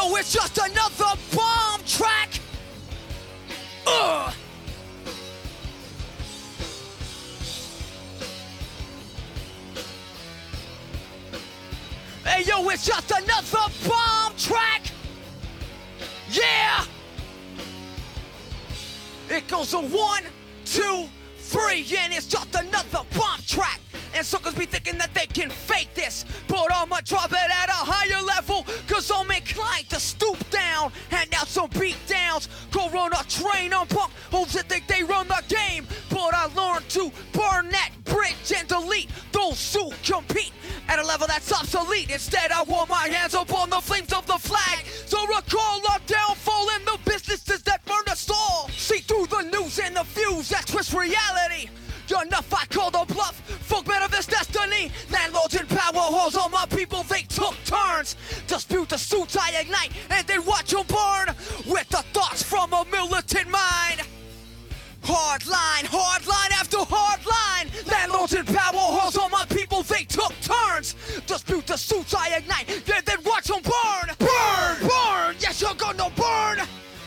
yo, it's just another bomb track. Hey, yo, it's just another bomb track. Yeah. It goes a 1, 2, 3, and it's just another bomb track. And suckers be thinking that they can fake this, but I'ma drop it at a higher level, cause I'm inclined to stoop down, hand out some beat downs, go run a train on punk hoes that think they run the game. But I learned to burn that bridge and delete those who compete at a level that's obsolete. Instead I warm my hands up on the flames of the flag, so recall our downfall and the businesses that burn us all. See through the news and the views that twist reality. Enough, I call the bluff, folk men of this destiny. Landlords and power whores, all my people, they took turns. Dispute the suits I ignite, and then watch them burn with the thoughts from a militant mind. Hard line after hard line. Landlords and power whores, all my people, they took turns. Dispute the suits I ignite, and then watch them burn. Burn, yes you're gonna burn.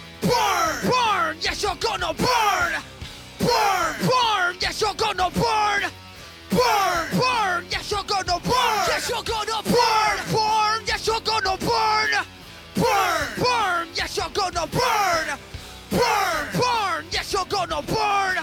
Burn, yes you're gonna burn. Burn, yes you're gonna burn. Burn, yes you're gonna burn. Yes you're gonna burn. Yes you're gonna burn. Burn, yes you're gonna burn. Burn, yes you're gonna burn.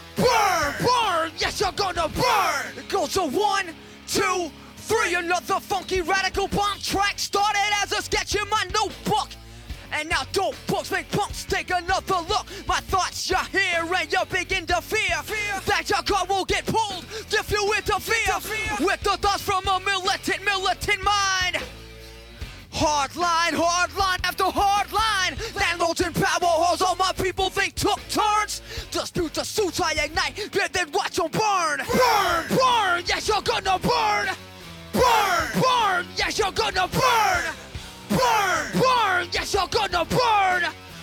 Burn, yes you're gonna burn. It goes to 1, 2, 3. Another funky radical bomb track started as a sketch in my notebook. And now dope books make punks take another look. My thoughts you're here and you begin to fear that your car will get pulled if you interfere with the thoughts from a militant mind. Hard line after hard line. Landlords and power whores, all my people, they took turns. Dispute the suits I ignite, and then watch them burn. Burn, yes you're gonna burn. Burn, yes you're gonna burn. Burn, yes you're gonna burn.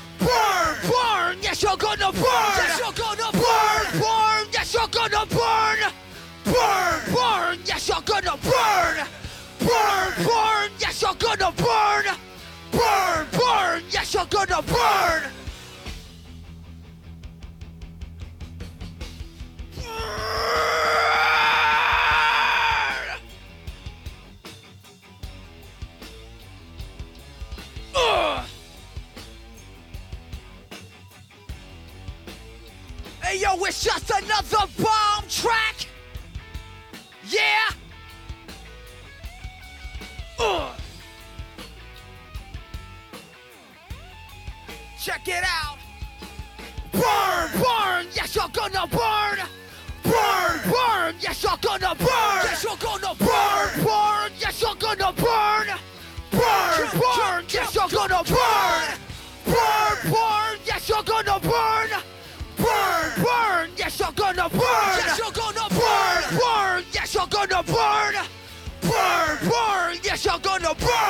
Burn, yes you're gonna burn. Yes you're gonna burn. Yes you're gonna burn. Burn, yes you're gonna burn. Burn, yes you're gonna burn. Burn, yes you're gonna burn. Hey yo, it's just another bomb track. Yeah. Check it out. Burn, yes you're gonna burn. Burn, yes you're gonna burn. Yes you're gonna burn. Yes you're gonna burn. Burn, yes you're gonna burn. Burn, yes you're gonna burn. Burn, yes you're gonna burn. Yes you're gonna burn. Yes you're gonna burn. Burn, yes you're gonna burn.